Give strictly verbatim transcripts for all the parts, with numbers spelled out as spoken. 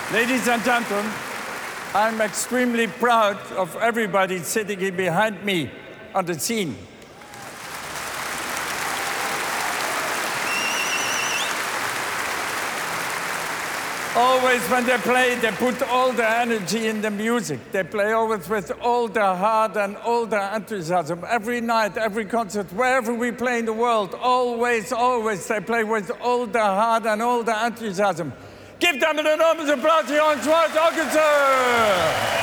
Ladies and gentlemen, I'm extremely proud of everybody sitting here behind me on the scene. Always when they play, they put all the energy in the music. They play always with all their heart and all their enthusiasm. Every night, every concert, wherever we play in the world, always, always they play with all their heart and all their enthusiasm. Give them an enormous applause here on Schwarz Orchestra!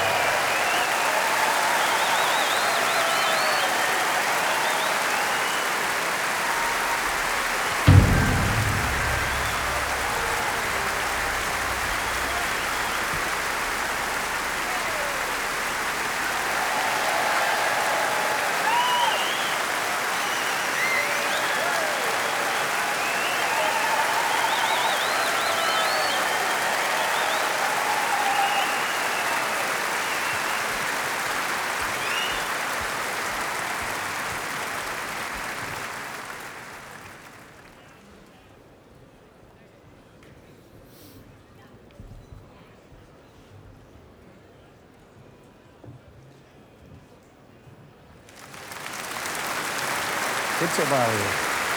Good job, Mario.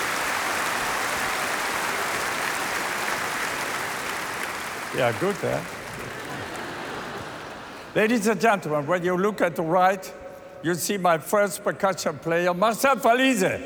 Yeah, good, eh? Ladies and gentlemen, when you look at the right, you see my first percussion player, Marcel Falize.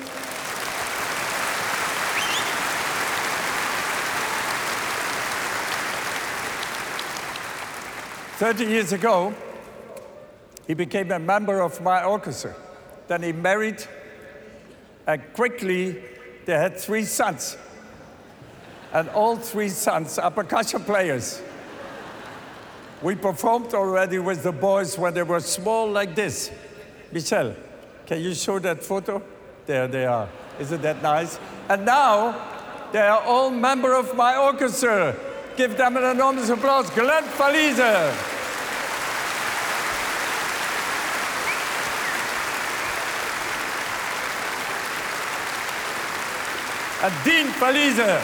Thirty years ago, he became a member of my orchestra. Then he married. And quickly, they had three sons. And all three sons are percussion players. We performed already with the boys when they were small like this. Michel, can you show that photo? There they are. Isn't that nice? And now, they are all members of my orchestra. Give them an enormous applause. Glenn Falize. And Dean Falize.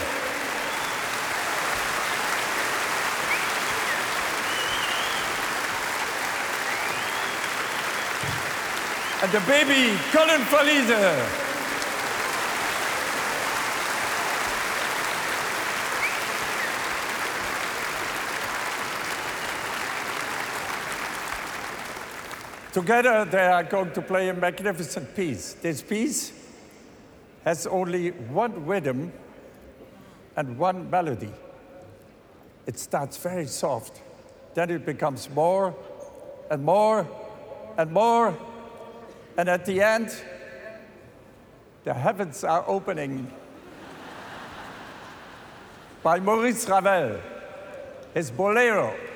And the baby, Colin Falize. Together, they are going to play a magnificent piece. This piece has only one rhythm and one melody. It starts very soft, then it becomes more and more and more, and at the end, the heavens are opening. By Maurice Ravel, his Bolero.